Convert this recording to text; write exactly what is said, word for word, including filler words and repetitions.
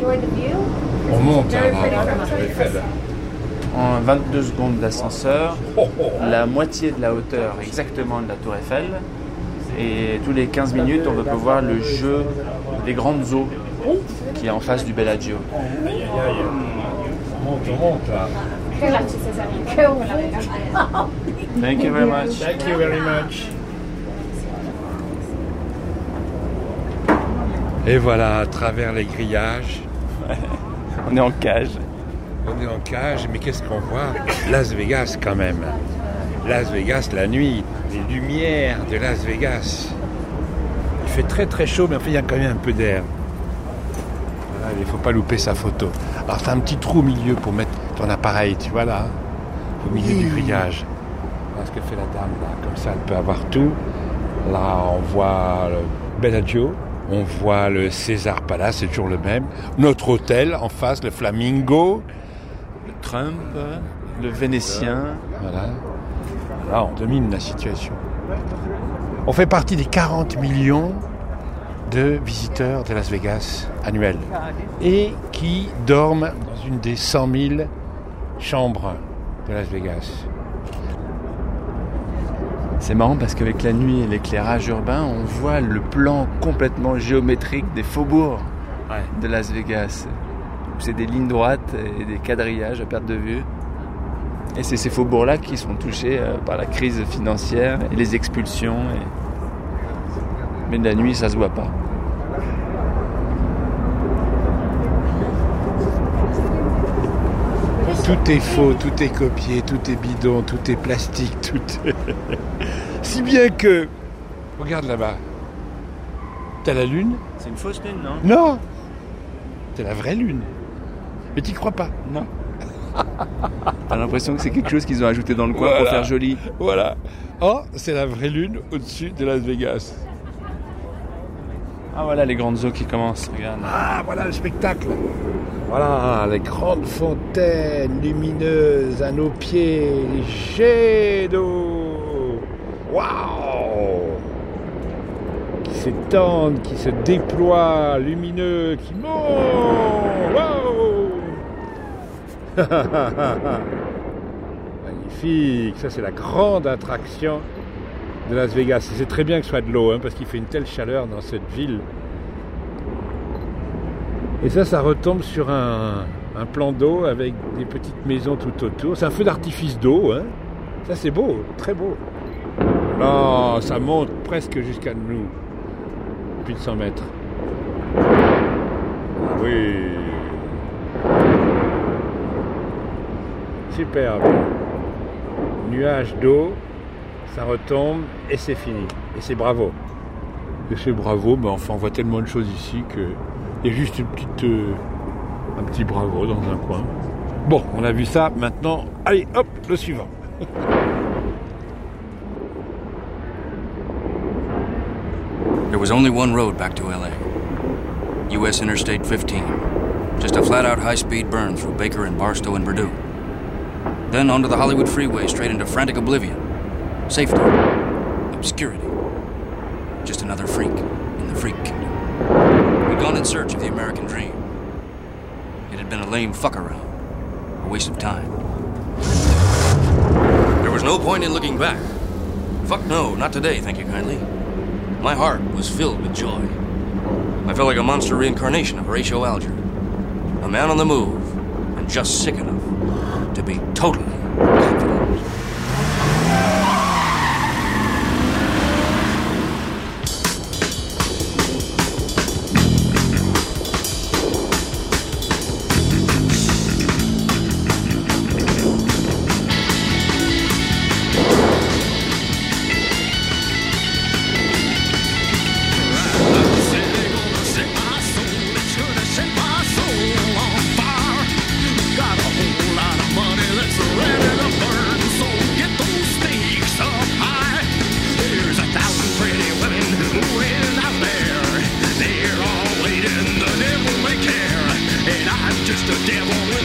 On monte hein, dans la Tour Eiffel. En vingt-deux secondes d'ascenseur, la moitié de la hauteur exactement de la Tour Eiffel. Et tous les quinze minutes, on va pouvoir voir le jeu des grandes eaux qui est en face du Bellagio. Aïe, aïe, aïe. On monte, on monte là. Thank you very much. Thank you very much. Et voilà, à travers les grillages. On est en cage. On est en cage, mais qu'est-ce qu'on voit? Las Vegas quand même. Las Vegas la nuit, les lumières de Las Vegas. Il fait très très chaud, mais en fait il y a quand même un peu d'air. Voilà, il ne faut pas louper sa photo. Alors c'est un petit trou au milieu pour mettre ton appareil, tu vois là, au milieu du grillage. Voilà ce que fait la dame là, comme ça elle peut avoir tout. Là on voit le Bellagio, on voit le César Palace, c'est toujours le même. Notre hôtel en face, le Flamingo. Le Trump, le Vénitien. Voilà. Là, on domine la situation. On fait partie des quarante millions de visiteurs de Las Vegas annuels et qui dorment dans une des cent mille chambres de Las Vegas. C'est marrant parce qu'avec la nuit et l'éclairage urbain, on voit le plan complètement géométrique des faubourgs ouais. de Las Vegas. C'est des lignes droites et des quadrillages à perte de vue. Et c'est ces faubourgs-là qui sont touchés euh, par la crise financière et les expulsions. Et... Mais de la nuit, ça se voit pas. Tout est faux, tout est copié, tout est bidon, tout est plastique, tout est... Si bien que... Regarde là-bas. T'as la lune? C'est une fausse lune, non? Non! C'est la vraie lune. Mais t'y crois pas? Non. T'as l'impression que c'est quelque chose qu'ils ont ajouté dans le coin voilà, pour faire joli. Voilà. Oh, c'est la vraie lune au-dessus de Las Vegas. Ah voilà les grandes eaux qui commencent, regarde. Ah voilà le spectacle. Voilà les grandes fontaines lumineuses à nos pieds, les jets d'eau. Waouh! Qui s'étendent, qui se déploient, lumineux, qui montent. Waouh! Magnifique, ça c'est la grande attraction de Las Vegas. C'est très bien que ce soit de l'eau, hein, parce qu'il fait une telle chaleur dans cette ville. Et ça, ça retombe sur un, un plan d'eau avec des petites maisons tout autour. C'est un feu d'artifice d'eau, hein. Ça c'est beau, très beau. Là, ça monte presque jusqu'à nous, plus de cent mètres. Ah oui. Superbe. Nuage d'eau, ça retombe et c'est fini. Et c'est bravo. Et c'est bravo, mais enfin on voit tellement de choses ici que il y a juste une petite, euh, un petit bravo dans un coin. Bon, on a vu ça, maintenant, allez hop, le suivant. There was only one road back to L A. U S Interstate fifteen. Just a flat-out high-speed burn through Baker and Barstow and Purdue. Then onto the Hollywood freeway, straight into frantic oblivion. Safety. Obscurity. Just another freak in the freak kingdom. We'd gone in search of the American dream. It had been a lame fuck-around. A waste of time. There was no point in looking back. Fuck no, not today, thank you kindly. My heart was filled with joy. I felt like a monster reincarnation of Horatio Alger. A man on the move, and just sick enough to be totally confident. Just a devil